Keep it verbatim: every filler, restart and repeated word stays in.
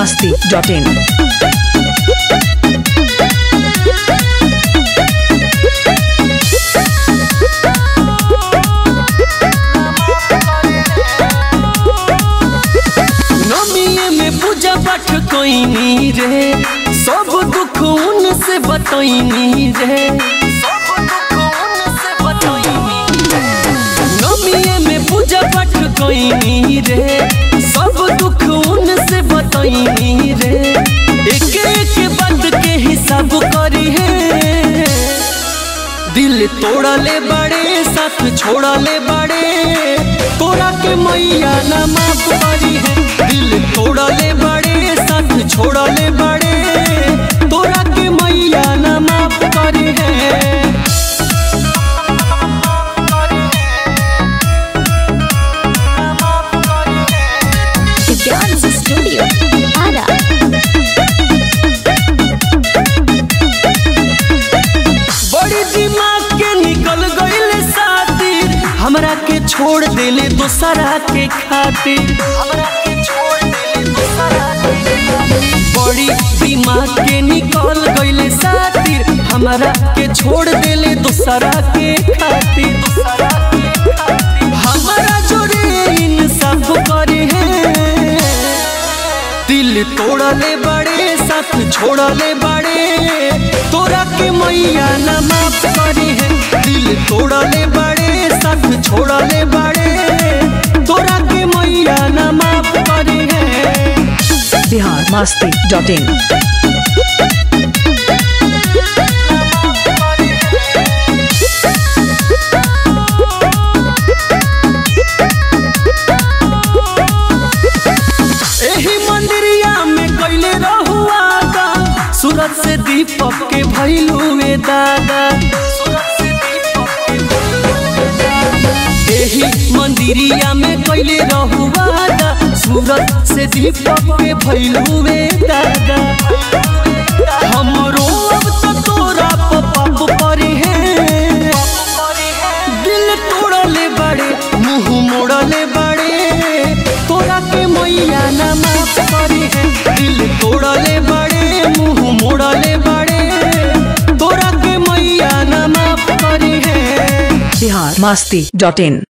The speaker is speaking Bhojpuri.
masti dot in. पाठ कोइनी रे सब दुख उनसे बतोइनी रे सब दुख उनसे बतोइनी नमिये में पूजा पाठ कोइनी रे सब दुख उनसे बतोइनी रे एक एक बात के हिसाब करी है दिल तोड़ा ले बड़े साथ छोड़ा ले बड़े तोरा के मैया ना माफ करी है दिल तोड़ा ले बड़े साथ छोड़ा ले बड़े तोरा के मैया ना माफ करी है। डांस स्टूडियो आरा बड़ी दिमाग के निकल गइल सातिर हमरा के छोड़ देले दोसरा के खातिर हमरा के छोड़ देले दोसरा के खातिर बड़ी दिमाग के निकल गइल सातिर हमरा के छोड़ देले दोसरा के खातिर दोसरा के खातिर हमरा जोड़े इंसाफ करे है दिल तोड़ा ले बड़े साथ छोड़ा ले बड़े तोरा के मैया ना माफ करी है दिल तोड़ा ले बड़े साथ छोड़ा ले बड़े तोरा के मैया ना माफ करी है। Bihar masti dot in. एही मंदिरिया में कइले रहुआ दा सूरत से दीपक के भइलुए दादा एही मंदिरिया में कइले रहुआ दा सूरत से दीपक के भइलुए दादा हमरो अब तो तोरा पाप परी है दिल तोड़ा ले बड़े मुंह मोड़ा ले बड़े तोरा के मैया ना माफ करी है दिल तोड़ा ले बड़े मुंह मोड़ा ले बड़े तोरा के मैया ना माफ करी है। Bihar masti dot in.